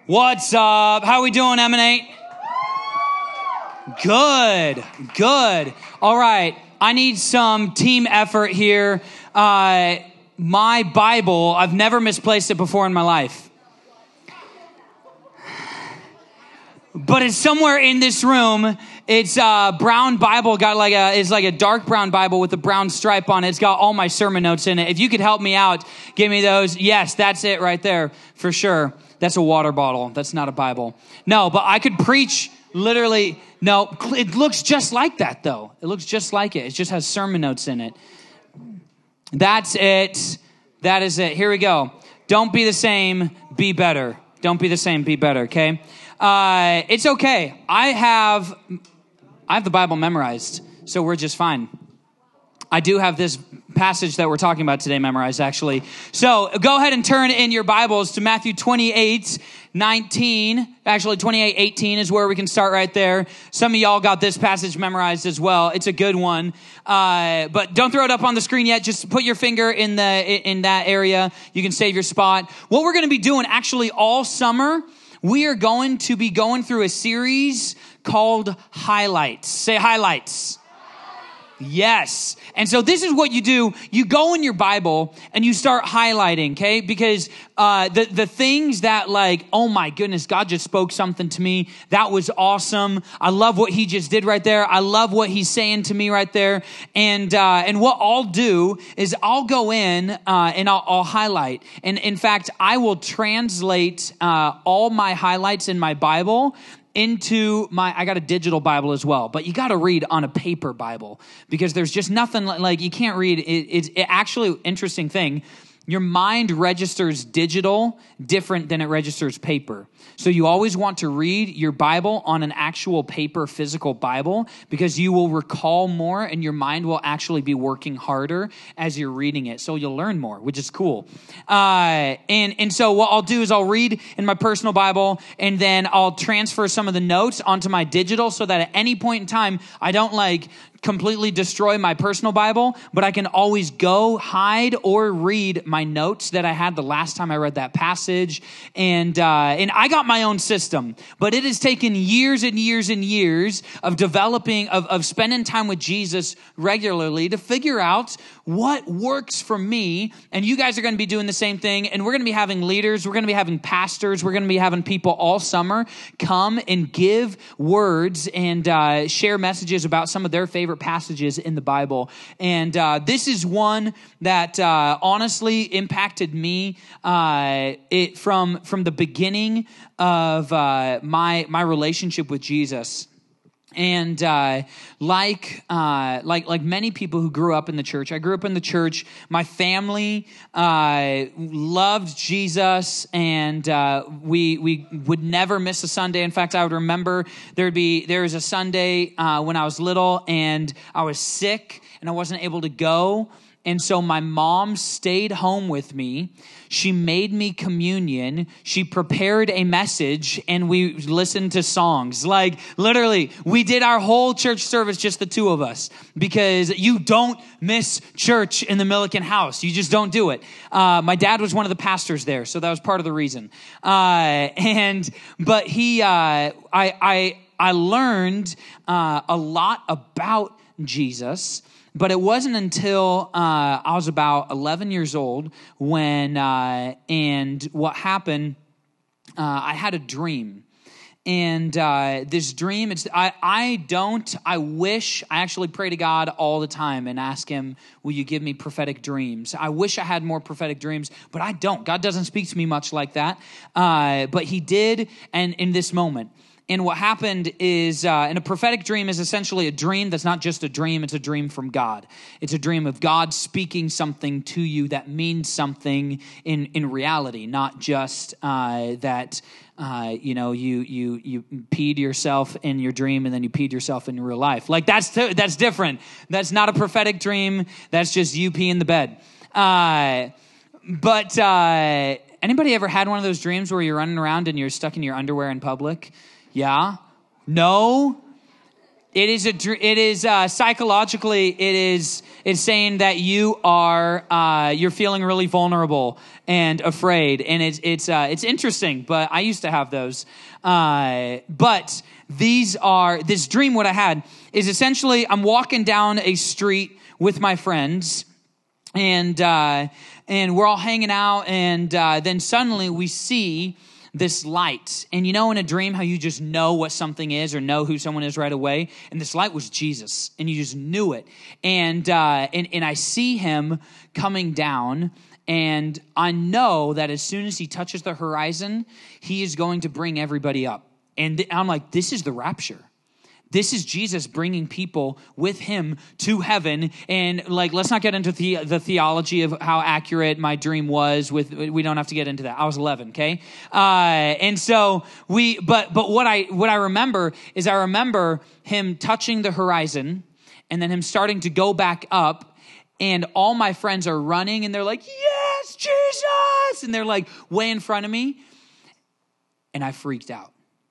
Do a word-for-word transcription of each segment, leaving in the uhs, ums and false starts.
What's up? How we doing, Emanate? Good, good. All right, I need some team effort here. Uh, my Bible, I've never misplaced it before in my life. But it's somewhere in this room. It's a brown Bible, got like a, it's like a dark brown Bible with a brown stripe on it. It's got all my sermon notes in it. If you could help me out, give me those. Yes, that's it right there for sure. That's a water bottle. That's not a Bible. No, but I could preach literally. No, it looks just like that though. It looks just like it. It just has sermon notes in it. That's it. That is it. Here we go. Don't be the same, be better. Don't be the same, be better, okay? Uh, it's okay. I have, I have the Bible memorized, so we're just fine. I do have this passage that we're talking about today memorized, actually. So go ahead and turn in your Bibles to Matthew twenty-eight nineteen. Actually, twenty-eight eighteen is where we can start right there. Some of y'all got this passage memorized as well. It's a good one. Uh, but don't throw it up on the screen yet. Just put your finger in the in that area. You can save your spot. What we're going to be doing actually all summer, we are going to be going through a series called Highlights. Say highlights. Yes. And so this is what you do. You go in your Bible and you start highlighting, okay? Because uh, the, the things that like, oh my goodness, God just spoke something to me. That was awesome. I love what he just did right there. I love what he's saying to me right there. And uh, and what I'll do is I'll go in uh, and I'll, I'll highlight. And in fact, I will translate uh, all my highlights in my Bible into my, I got a digital Bible as well, but you got to read on a paper Bible because there's just nothing like, like you can't read. It, it's it actually interesting thing. Your mind registers digital different than it registers paper. So you always want to read your Bible on an actual paper, physical Bible, because you will recall more and your mind will actually be working harder as you're reading it. So you'll learn more, which is cool. Uh, and, and so what I'll do is I'll read in my personal Bible and then I'll transfer some of the notes onto my digital so that at any point in time, I don't like completely destroy my personal Bible, but I can always go hide or read my notes that I had the last time I read that passage. And, uh, and I got my own system, but it has taken years and years and years of developing, of, of spending time with Jesus regularly to figure out what works for me. And you guys are going to be doing the same thing. And we're going to be having leaders. We're going to be having pastors. We're going to be having people all summer come and give words and, uh, share messages about some of their favorite passages in the Bible. And uh, this is one that uh, honestly impacted me uh, it from from the beginning of uh, my my relationship with Jesus. And uh, like uh, like like many people who grew up in the church, I grew up in the church. My family uh, loved Jesus, and uh, we we would never miss a Sunday. In fact, I would remember there'd be there was a Sunday uh, when I was little, and I was sick, and I wasn't able to go. And so my mom stayed home with me. She made me communion. She prepared a message and we listened to songs. Like literally, we did our whole church service, just the two of us, because you don't miss church in the Milliken house. You just don't do it. Uh, my dad was one of the pastors there, so that was part of the reason. Uh, and, but he, uh, I, I, I learned uh, a lot about Jesus. But it wasn't until uh, I was about eleven years old when, uh, and what happened, uh, I had a dream. And uh, this dream, it's I, I don't, I wish, I actually pray to God all the time and ask him, will you give me prophetic dreams? I wish I had more prophetic dreams, but I don't. God doesn't speak to me much like that. Uh, but he did, and in this moment. And what happened is, uh, and a prophetic dream is essentially a dream that's not just a dream, it's a dream from God. It's a dream of God speaking something to you that means something in, in reality, not just uh, that, uh, you know, you you you peed yourself in your dream and then you peed yourself in real life. Like that's t- that's different. That's not a prophetic dream. That's just you peeing the bed. Uh, but uh, anybody ever had one of those dreams where you're running around and you're stuck in your underwear in public? Yeah? No? It is a. dr- It is uh, psychologically. It is. It's saying that you are. Uh, you're feeling really vulnerable and afraid, and it's it's uh, it's interesting. But I used to have those. Uh, but these are this dream. What I had is essentially I'm walking down a street with my friends, and uh, and we're all hanging out, and uh, then suddenly we see this light. And you know in a dream how you just know what something is or know who someone is right away? And this light was Jesus, and you just knew it. And uh, and, and I see him coming down, and I know that as soon as he touches the horizon, he is going to bring everybody up. And th- I'm like, this is the rapture. This is Jesus bringing people with him to heaven. And like, let's not get into the, the theology of how accurate my dream was with, we don't have to get into that. I was eleven. Okay. Uh, and so we, but, but what I, what I remember is I remember him touching the horizon and then him starting to go back up, and all my friends are running and they're like, yes, Jesus. And they're like way in front of me. And I freaked out.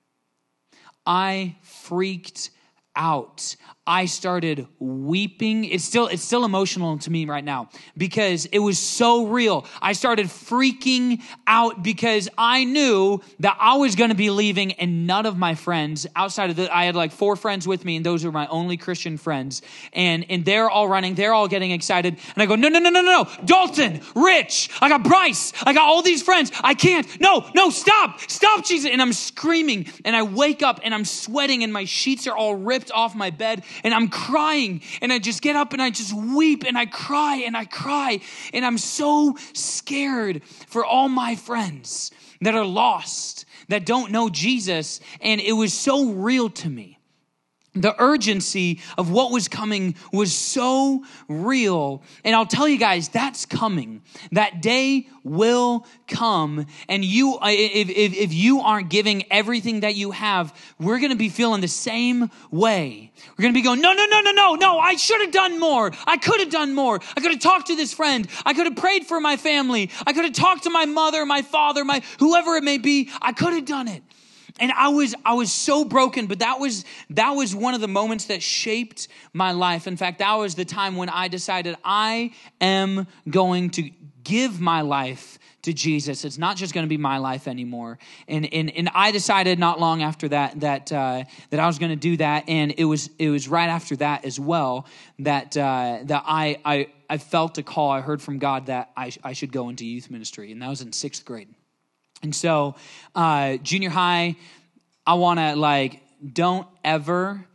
I freaked out. I started weeping. It's still, it's still emotional to me right now because it was so real. I started freaking out because I knew that I was going to be leaving, and none of my friends outside of the, I had like four friends with me, and those were my only Christian friends. And, and they're all running. They're all getting excited. And I go, no, no, no, no, no, no. Dalton, Rich, I got Bryce. I got all these friends. I can't. No, no, stop, stop, Jesus. And I'm screaming, and I wake up and I'm sweating, and my sheets are all ripped off my bed. And I'm crying, and I just get up and I just weep, and I cry and I cry. And I'm so scared for all my friends that are lost, that don't know Jesus. And it was so real to me. The urgency of what was coming was so real. And I'll tell you guys, that's coming. That day will come. And you, if, if, if you aren't giving everything that you have, we're going to be feeling the same way. We're going to be going, no, no, no, no, no, no, I should have done more. I could have done more. I could have talked to this friend. I could have prayed for my family. I could have talked to my mother, my father, my whoever it may be. I could have done it. And I was, I was so broken, but that was, that was one of the moments that shaped my life. In fact, that was the time when I decided I am going to give my life to Jesus. It's not just going to be my life anymore. And, and, and I decided not long after that, that, uh, that I was going to do that. And it was, it was right after that as well that, uh, that I, I, I felt a call. I heard from God that I, I should go into youth ministry. And that was in sixth grade. And so, uh, junior high, I want to like, don't ever,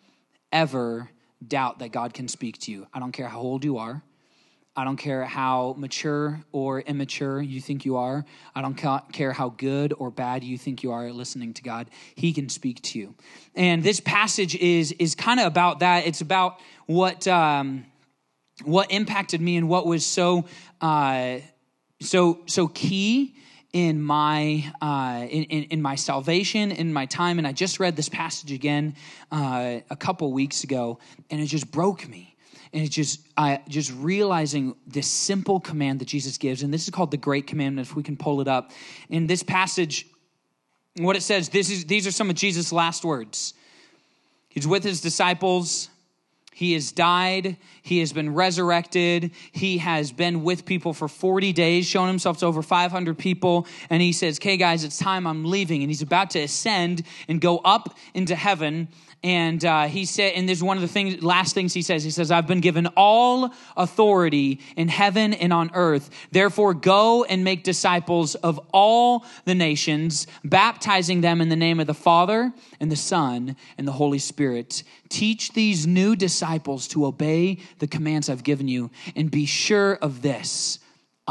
ever doubt that God can speak to you. I don't care how old you are. I don't care how mature or immature you think you are. I don't ca- care how good or bad you think you are at listening to God. He can speak to you. And this passage is, is kind of about that. It's about what, um, what impacted me and what was so, uh, so, so key in my uh, in, in, in my salvation, in my time. And I just read this passage again uh, a couple weeks ago, and it just broke me. And it's just I just realizing this simple command that Jesus gives, and this is called the Great Commandment. If we can pull it up in this passage, what it says. This is these are some of Jesus' last words. He's with his disciples. He has died. He has been resurrected. He has been with people for forty days, shown himself to over five hundred people. And he says, okay, guys, it's time. I'm leaving. And he's about to ascend and go up into heaven. And uh, he said, and this is one of the things, last things he says. He says, I've been given all authority in heaven and on earth. Therefore, go and make disciples of all the nations, baptizing them in the name of the Father and the Son and the Holy Spirit. Teach these new disciples to obey the commands I've given you, and be sure of this: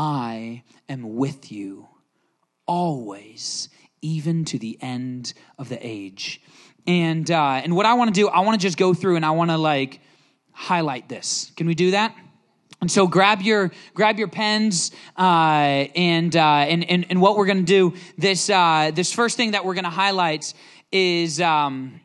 I am with you always, even to the end of the age. And uh, and what I want to do, I want to just go through and I want to like highlight this. Can we do that? And so grab your grab your pens uh, and, uh, and and and what we're going to do. This uh, this first thing that we're going to highlight is. Um,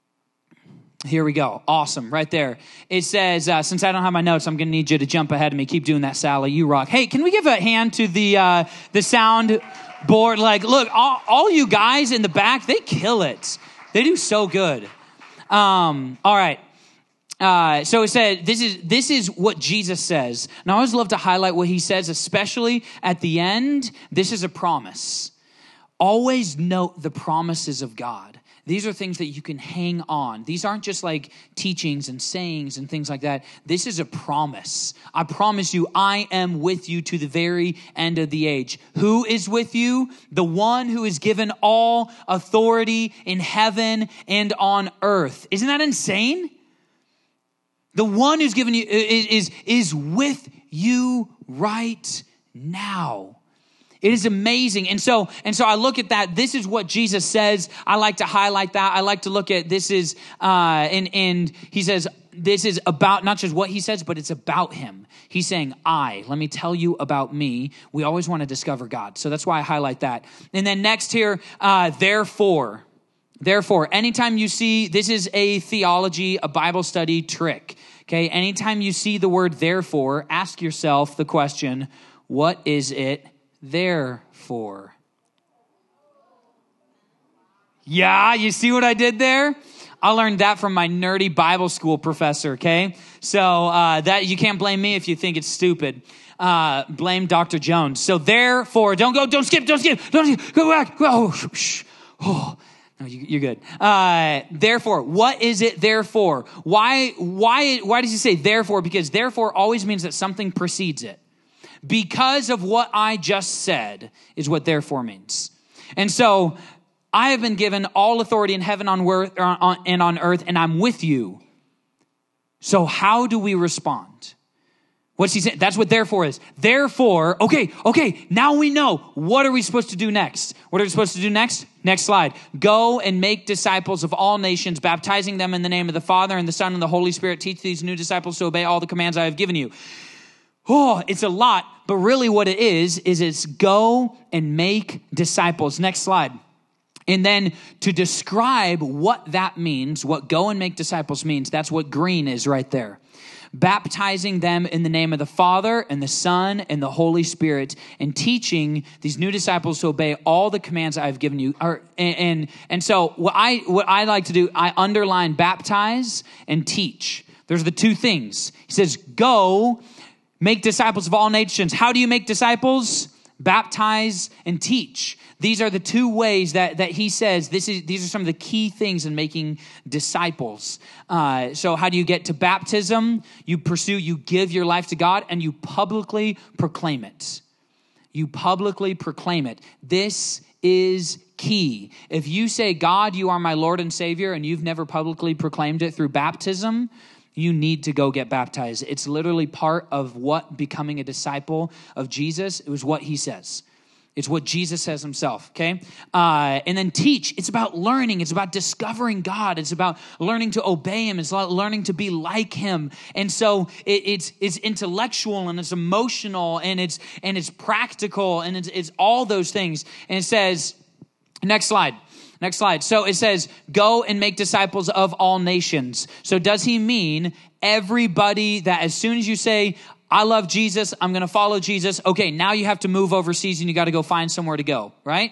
Here we go. Awesome. Right there. It says, uh, since I don't have my notes, I'm going to need you to jump ahead of me. Keep doing that, Sally. You rock. Hey, can we give a hand to the uh, the sound board? Like, look, all, all you guys in the back, they kill it. They do so good. Um, all right. Uh, so it said, this is, this is what Jesus says. And I always love to highlight what he says, especially at the end. This is a promise. Always note the promises of God. These are things that you can hang on. These aren't just like teachings and sayings and things like that. This is a promise. I promise you, I am with you to the very end of the age. Who is with you? The one who is given all authority in heaven and on earth. Isn't that insane? The one who's given you is, is, is with you right now. It is amazing. And so, and so I look at that. This is what Jesus says. I like to highlight that. I like to look at this is, uh, and, and he says, this is about not just what he says, but it's about him. He's saying, I, let me tell you about me. We always want to discover God. So that's why I highlight that. And then next here, uh, therefore, therefore, anytime you see, this is a theology, a Bible study trick. Okay. Anytime you see the word therefore, ask yourself the question, what is it there for? Yeah, you see what I did there? I learned that from my nerdy Bible school professor, okay? So uh, that you can't blame me if you think it's stupid. Uh, blame Doctor Jones. So therefore, don't go, don't skip, don't skip, don't skip, go back. Oh, shh, oh. No, you, you're good. Uh, therefore, what is it therefore? Why, why, why does he say therefore? Because therefore always means that something precedes it. Because of what I just said is what therefore means. And so I have been given all authority in heaven on earth, and on earth, and I'm with you. So how do we respond? What's he saying? That's what therefore is. Therefore, okay, okay, now we know. What are we supposed to do next? What are we supposed to do next? Next slide. Go and make disciples of all nations, baptizing them in the name of the Father and the Son and the Holy Spirit. Teach these new disciples to obey all the commands I have given you. Oh, it's a lot, but really what it is, is it's go and make disciples. Next slide. And then to describe what that means, what go and make disciples means, that's what green is right there. Baptizing them in the name of the Father and the Son and the Holy Spirit, and teaching these new disciples to obey all the commands I've given you. Or, and, and, and so what I, what I like to do, I underline baptize and teach. There's the two things. He says, go make disciples of all nations. How do you make disciples? Baptize and teach. These are the two ways that, that he says, this is, these are some of the key things in making disciples. Uh, so how do you get to baptism? You pursue, you give your life to God, and you publicly proclaim it. You publicly proclaim it. This is key. If you say, God, you are my Lord and Savior, and you've never publicly proclaimed it through baptism, you need to go get baptized. It's literally part of what becoming a disciple of Jesus, it was what he says. It's what Jesus says himself, okay? Uh, and then teach. It's about learning. It's about discovering God. It's about learning to obey him. It's about learning to be like him. And so it, it's it's intellectual and it's emotional and it's and it's practical and it's, it's all those things. And it says, next slide. Next slide. So it says, go and make disciples of all nations. So does he mean everybody that as soon as you say, I love Jesus, I'm going to follow Jesus, okay, now you have to move overseas and you got to go find somewhere to go, right?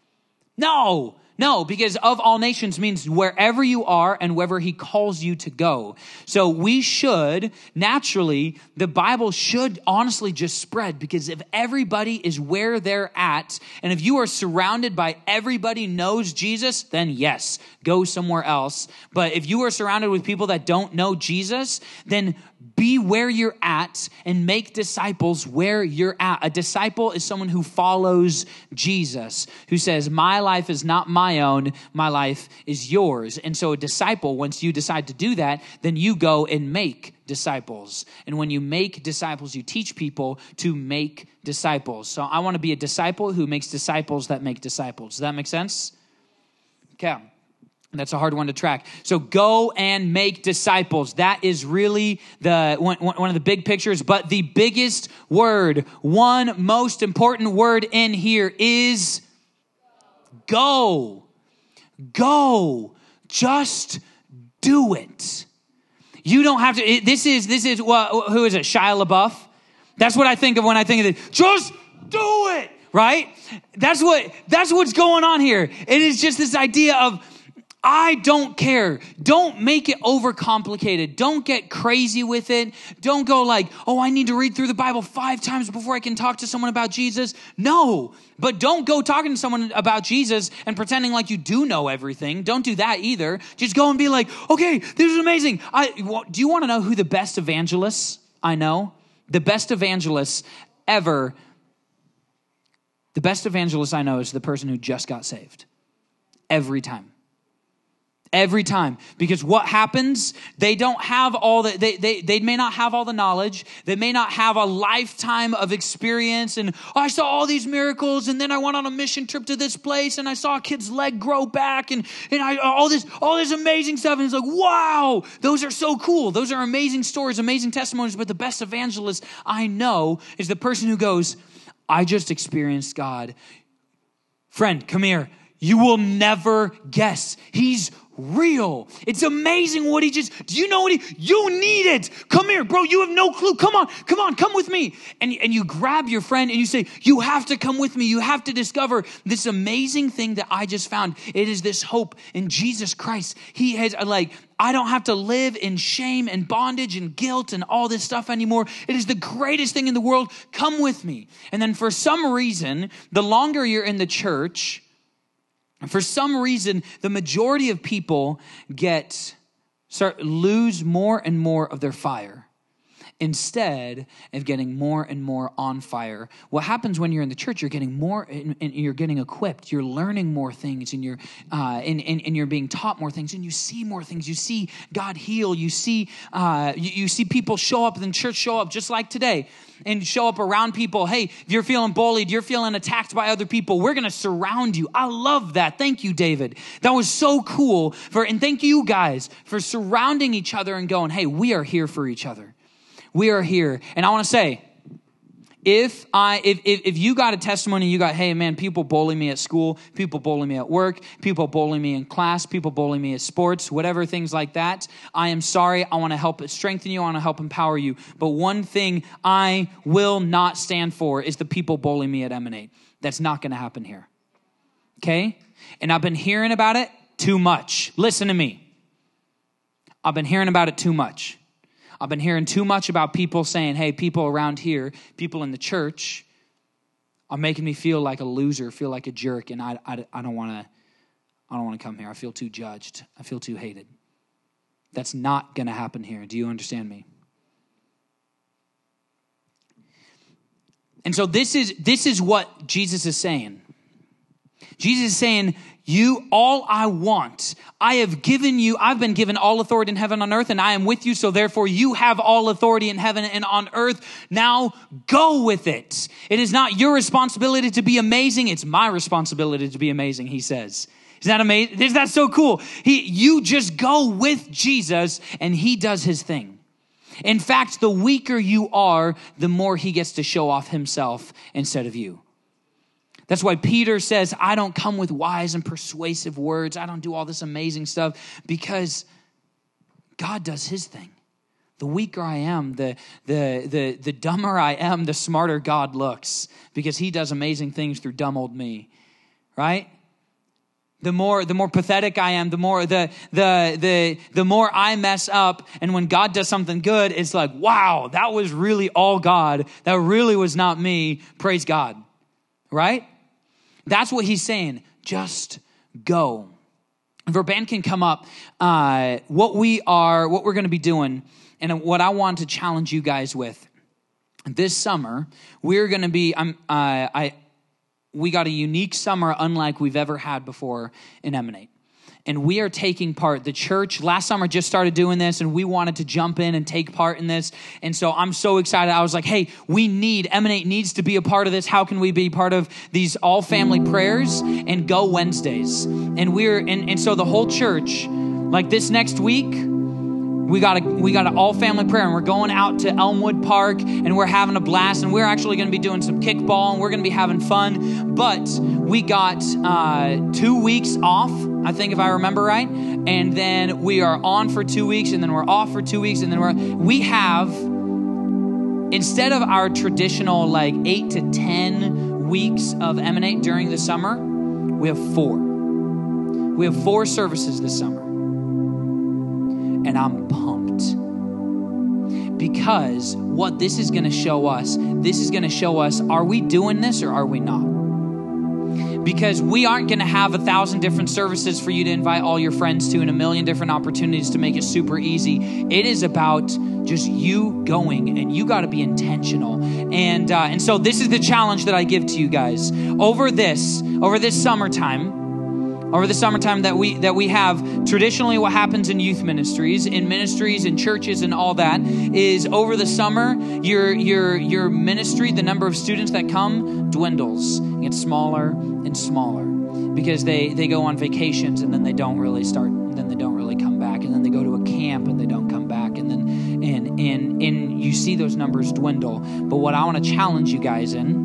No, no, because of all nations means wherever you are and wherever he calls you to go. So we should, naturally, the Bible should honestly just spread, because if everybody is where they're at, and if you are surrounded by everybody knows Jesus, then yes, go somewhere else. But if you are surrounded with people that don't know Jesus, then be where you're at and make disciples where you're at. A disciple is someone who follows Jesus, who says, my life is not my own, my life is yours. And so a disciple, once you decide to do that, then you go and make disciples. And when you make disciples, you teach people to make disciples. So I want to be a disciple who makes disciples that make disciples. Does that make sense? Okay. That's a hard one to track. So go and make disciples. That is really the one, one of the big pictures. But the biggest word, one most important word in here is go. Go. Just do it. You don't have to. It, this is, this is, well, who is it? Shia LaBeouf? That's what I think of when I think of it. Just do it. Right? That's what, that's what's going on here. It is just this idea of, I don't care. Don't make it overcomplicated. Don't get crazy with it. Don't go like, oh, I need to read through the Bible five times before I can talk to someone about Jesus. No, but don't go talking to someone about Jesus and pretending like you do know everything. Don't do that either. Just go and be like, okay, this is amazing. I, do you want to know who the best evangelists I know? The best evangelists ever, the best evangelist I know is the person who just got saved. Every time. Every time. Because what happens, they don't have all the, they, they, they may not have all the knowledge. They may not have a lifetime of experience. And oh, I saw all these miracles. And then I went on a mission trip to this place and I saw a kid's leg grow back and, and I, all this, all this amazing stuff. And it's like, wow, those are so cool. Those are amazing stories, amazing testimonies. But the best evangelist I know is the person who goes, I just experienced God. Friend, come here. You will never guess. He's real. It's amazing what he just, do you know what he, you need it. Come here, bro. You have no clue. Come on, come on, come with me. And, and you grab your friend and you say, you have to come with me. You have to discover this amazing thing that I just found. It is this hope in Jesus Christ. He has like, I don't have to live in shame and bondage and guilt and all this stuff anymore. It is the greatest thing in the world. Come with me. And then for some reason, the longer you're in the church, for some reason, the majority of people get start lose more and more of their fire instead of getting more and more on fire. What happens when you're in the church, you're getting more and, and you're getting equipped. You're learning more things and you're uh, and, and, and you're being taught more things and you see more things. You see God heal. You see uh, you, you see people show up in church, show up just like today and show up around people. Hey, if you're feeling bullied, you're feeling attacked by other people, we're going to surround you. I love that. Thank you, David. That was so cool. For and thank you guys for surrounding each other and going, hey, we are here for each other. We are here. And I want to say, if I, if, if, if you got a testimony, you got, hey man, people bully me at school, people bully me at work, people bully me in class, people bully me at sports, whatever, things like that. I am sorry. I want to help strengthen you. I want to help empower you. But one thing I will not stand for is the people bully me at Emanate. That's not going to happen here. Okay. And I've been hearing about it too much. Listen to me. I've been hearing about it too much. I've been hearing too much about people saying, hey, people around here, people in the church are making me feel like a loser, feel like a jerk, and I, I, I don't want to I don't want to come here. I feel too judged. I feel too hated. That's not going to happen here. Do you understand me? And so this is this is what Jesus is saying. Jesus is saying, you, all I want, I have given you, I've been given all authority in heaven and on earth, and I am with you, so therefore you have all authority in heaven and on earth. Now go with it. It is not your responsibility to be amazing, it's my responsibility to be amazing, he says. Isn't that amazing? Isn't that so cool? He, you just go with Jesus, and he does his thing. In fact, the weaker you are, the more he gets to show off himself instead of you. That's why Peter says, I don't come with wise and persuasive words. I don't do all this amazing stuff because God does his thing. The weaker I am, the, the, the, the dumber I am, the smarter God looks because he does amazing things through dumb old me, right? The more, the more pathetic I am, the more, the, the, the, the more I mess up. And when God does something good, it's like, wow, that was really all God. That really was not me. Praise God, right? That's what he's saying. Just go. If our band can come up, uh, what we are, what we're going to be doing, and what I want to challenge you guys with this summer, we're going to be. I'm. Uh, I. We got a unique summer, unlike we've ever had before in Emanate. And we are taking part. The church last summer just started doing this, and we wanted to jump in and take part in this. And so I'm so excited. I was like, hey, we need, Emanate needs to be a part of this. How can we be part of these all family prayers and Go Wednesdays? And we're, and, and so the whole church, like this next week, we got a, we got an all family prayer, and we're going out to Elmwood Park, and we're having a blast, and we're actually going to be doing some kickball, and we're going to be having fun. But we got uh, two weeks off, I think, if I remember right, and then we are on for two weeks, and then we're off for two weeks, and then we're we have instead of our traditional like eight to ten weeks of Emanate during the summer, we have four. We have four services this summer. And I'm pumped. Because what this is going to show us, this is going to show us, are we doing this or are we not? Because we aren't going to have a thousand different services for you to invite all your friends to and a million different opportunities to make it super easy. It is about just you going, and you got to be intentional. And uh, and so this is the challenge that I give to you guys. Over this, over this summertime, over the summertime that we that we have, traditionally what happens in youth ministries, in ministries, in churches and all that, is over the summer, your your your ministry, the number of students that come dwindles. It gets smaller and smaller because they, they go on vacations and then they don't really start, and then they don't really come back, and then they go to a camp and they don't come back, and then and and and you see those numbers dwindle. But what I want to challenge you guys in,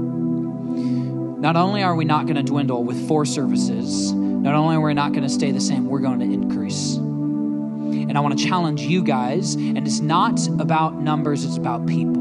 not only are we not going to dwindle with four services, not only are we not going to stay the same, we're going to increase. And I want to challenge you guys, and it's not about numbers, it's about people.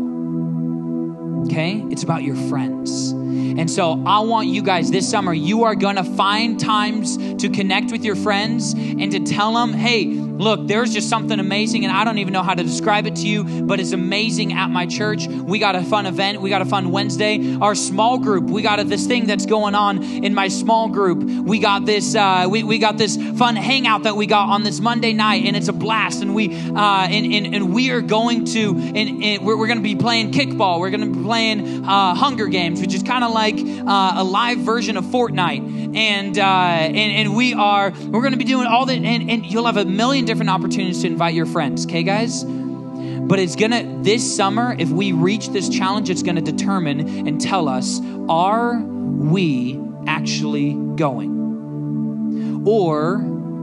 Okay? It's about your friends. And so I want you guys this summer, you are going to find times to connect with your friends and to tell them, hey, look, there's just something amazing, and I don't even know how to describe it to you, but it's amazing at my church. We got a fun event. We got a fun Wednesday. Our small group, we got a, this thing that's going on in my small group. We got this, uh, we, we got this fun hangout that we got on this Monday night, and it's a blast. And we, uh, and, and, and we are going to, and, and we're, we're going to be playing kickball. We're going to be playing uh, Hunger Games, which is kind of like uh, a live version of Fortnite. And, uh, and, and we are, we're going to be doing all that, and, and you'll have a million different opportunities to invite your friends. Okay, guys? But it's gonna, this summer, if we reach this challenge, it's gonna determine and tell us, are we actually going? Or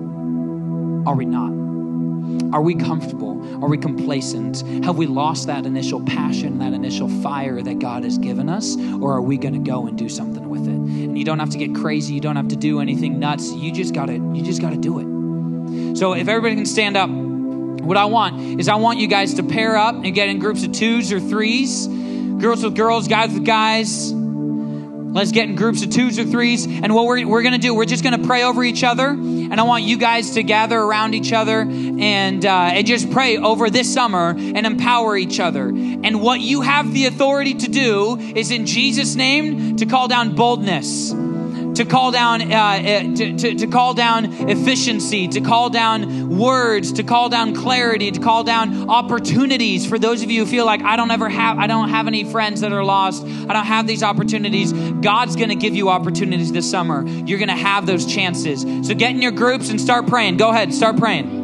are we not? Are we comfortable? Are we complacent? Have we lost that initial passion, that initial fire that God has given us? Or are we gonna go and do something with it? And you don't have to get crazy. You don't have to do anything nuts. You just gotta, you just gotta do it. So if everybody can stand up, what I want is I want you guys to pair up and get in groups of twos or threes, girls with girls, guys with guys. Let's get in groups of twos or threes. And what we're, we're going to do, we're just going to pray over each other. And I want you guys to gather around each other and, uh, and just pray over this summer and empower each other. And what you have the authority to do is in Jesus' name to call down boldness, to call down, uh, to, to, to call down efficiency, to call down words, to call down clarity, to call down opportunities. For those of you who feel like I don't ever have, I don't have any friends that are lost, I don't have these opportunities. God's going to give you opportunities this summer. You're going to have those chances. So get in your groups and start praying. Go ahead, start praying.